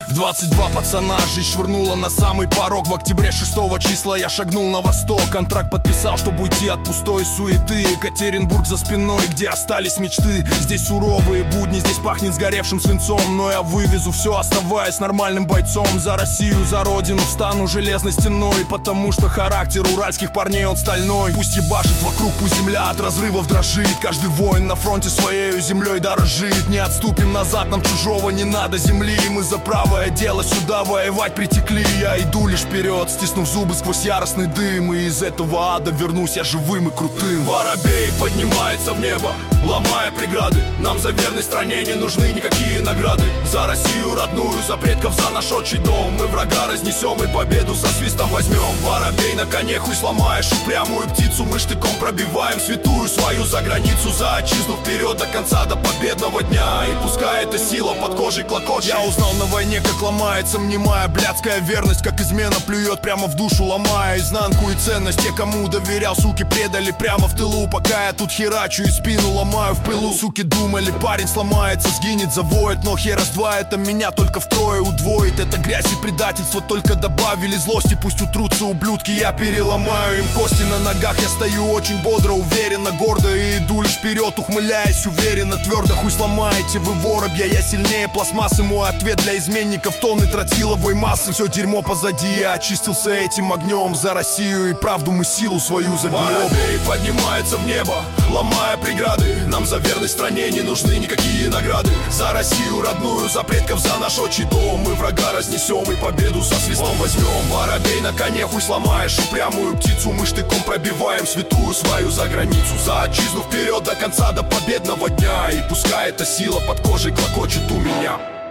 В 22 пацана жизнь швырнула на самый порог. В октябре 6 числа я шагнул на восток. Контракт подписал, чтобы уйти от пустой суеты. Екатеринбург за спиной, где остались мечты. Здесь суровые будни, здесь пахнет сгоревшим свинцом. Но я вывезу все, оставаясь нормальным бойцом. За Россию, за родину встану железной стеной. Потому что характер уральских парней, он стальной. Пусть ебашит вокруг, пусть земля от разрывов дрожит. Каждый воин на фронте своею землей дорожит. Не отступим назад, нам чужого не надо земли. Мы за правое дело сюда воевать притекли. Я иду лишь вперед, стиснув зубы сквозь яростный дым. И из этого ада вернусь я живым и крутым. Воробей поднимается в небо, ломая преграды. Нам за верной стране не нужны никакие награды. За Россию родную, за предков, за наш отчий дом. Мы врага разнесем и победу со свистом возьмем. Воробей на коне, хуй сломаешь упрямую птицу. Мы штыком пробиваем святую свою за границу. За отчизну вперед до конца, до победного дня. И пускай эта сила под кожей клокочет. Я узнал на войне, как ломается мнимая блядская верность. Как измена плюет прямо в душу, ломая изнанку и ценность. Те, кому доверял, суки, предали прямо в тылу. Пока я тут херачу и спину ломаю в пылу. Суки думали, парень сломается, сгинет, завоет. Но хер раз-два это меня только втрое удвоит. Это грязь и предательство только добавили злости. Пусть утрутся ублюдки, я переломаю им кости. На ногах я стою очень бодро, уверенно, гордо. И иду лишь вперед, ухмыляясь уверенно, твердо. Хуй сломаете вы воробья, я сильнее пластмассы. Мой ответ для изменников тонны тротиловой массы. Все дерьмо позади, я очистился этим огнем. За Россию и правду мы силу свою заберем. Воробей поднимается в небо, ломая преграды. Нам за верность стране не нужны никакие награды. За Россию родную, за предков, за наш отчий дом. Мы врага разнесем и победу со свистом возьмем. Воробей на коне, хуй сломаешь упрямую птицу. Мы штыком пробиваем святую свою за границу. За отчизну вперед до конца, до победного дня. И пускай эта сила под кожей клокочет у меня.